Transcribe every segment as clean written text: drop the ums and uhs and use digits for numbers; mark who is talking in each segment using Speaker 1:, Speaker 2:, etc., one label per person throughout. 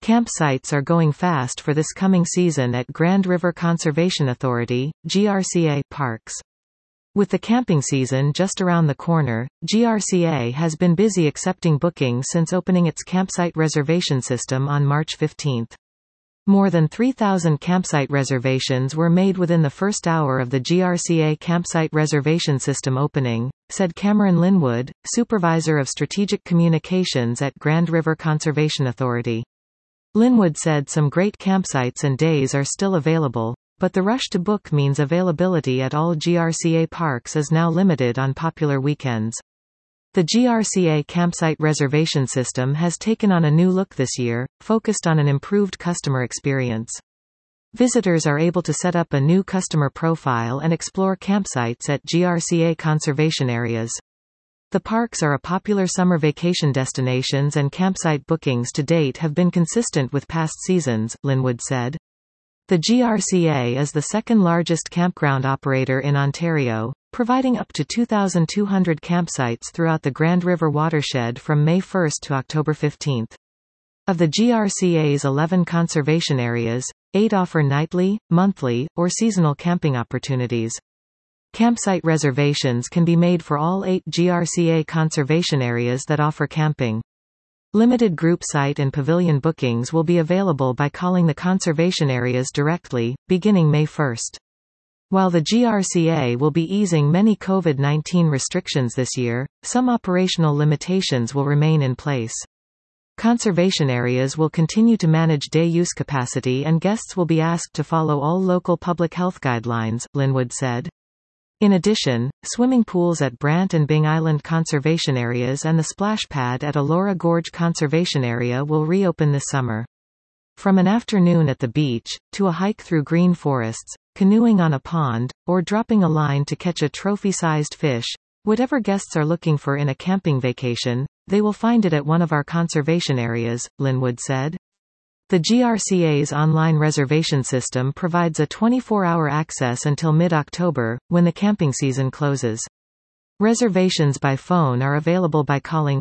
Speaker 1: Campsites are going fast for this coming season at Grand River Conservation Authority, GRCA, parks. With the camping season just around the corner, GRCA has been busy accepting bookings since opening its campsite reservation system on March 15. More than 3,000 campsite reservations were made within the first hour of the GRCA campsite reservation system opening, said Cameron Linwood, Supervisor of Strategic Communications at Grand River Conservation Authority. Linwood said some great campsites and days are still available, but the rush to book means availability at all GRCA parks is now limited on popular weekends. The GRCA campsite reservation system has taken on a new look this year, focused on an improved customer experience. Visitors are able to set up a new customer profile and explore campsites at GRCA conservation areas. The parks are a popular summer vacation destinations and campsite bookings to date have been consistent with past seasons, Linwood said. The GRCA is the second largest campground operator in Ontario, providing up to 2,200 campsites throughout the Grand River watershed from May 1 to October 15. Of the GRCA's 11 conservation areas, 8 offer nightly, monthly, or seasonal camping opportunities. Campsite reservations can be made for all 8 GRCA conservation areas that offer camping. Limited group site and pavilion bookings will be available by calling the conservation areas directly, beginning May 1. While the GRCA will be easing many COVID-19 restrictions this year, some operational limitations will remain in place. Conservation areas will continue to manage day use capacity and guests will be asked to follow all local public health guidelines, Linwood said. In addition, swimming pools at Brant and Byng Island conservation areas and the splash pad at Elora Gorge conservation area will reopen this summer. From an afternoon at the beach, to a hike through green forests, canoeing on a pond, or dropping a line to catch a trophy-sized fish, whatever guests are looking for in a camping vacation, they will find it at one of our conservation areas, Linwood said. The GRCA's online reservation system provides a 24-hour access until mid-October, when the camping season closes. Reservations by phone are available by calling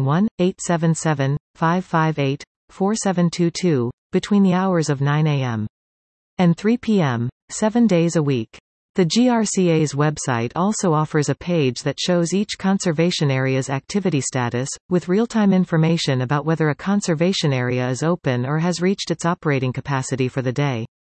Speaker 1: 1-877-558-4722, between the hours of 9 a.m. and 3 p.m., 7 days a week. The GRCA's website also offers a page that shows each conservation area's activity status, with real-time information about whether a conservation area is open or has reached its operating capacity for the day.